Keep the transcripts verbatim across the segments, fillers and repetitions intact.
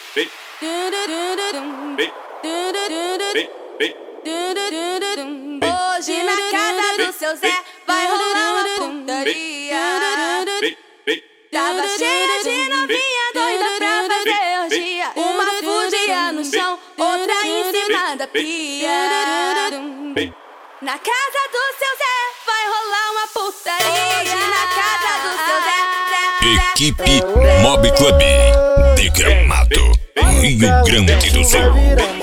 Hoje na casa do seu Zé vai rolar uma putaria. Tava cheia de novinha doida pra fazer orgia. Uma fudia no chão, outra em cima da pia. Na casa do seu Zé vai rolar uma putaria. Hoje na casa do seu Zé, Zé, Zé Equipe Mob Club de Gramado, Rio Grande do Sul.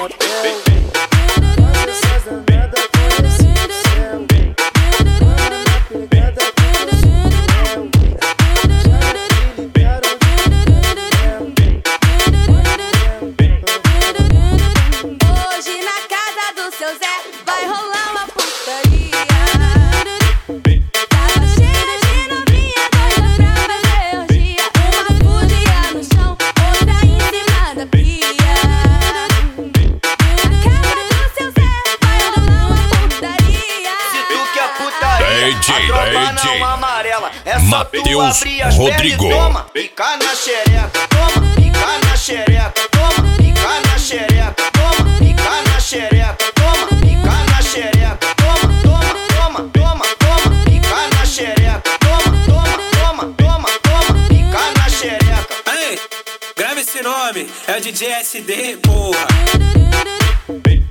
Hoje na casa do seu Zé vai rolar uma putaria. Tava cheia de novinha doida pra fazer orgia. Uma fudia no chão, outra em cima da pia. Na casa do seu Zé vai rolar uma putaria. Se tu quer putaria, D J, a tropa D J não amarela. É só tu Matheus abrir as Rodrigo. pernas e toma, pica na xereca, toma, pica na xereca, toma, pica na xereca, toma, pica na xereca, toma, pica na xereca, toma, toma, toma, toma, toma, pica na xereca, toma, toma, toma, toma, toma, pica na xereca. Aí, grava esse nome, é o D J S D, porra.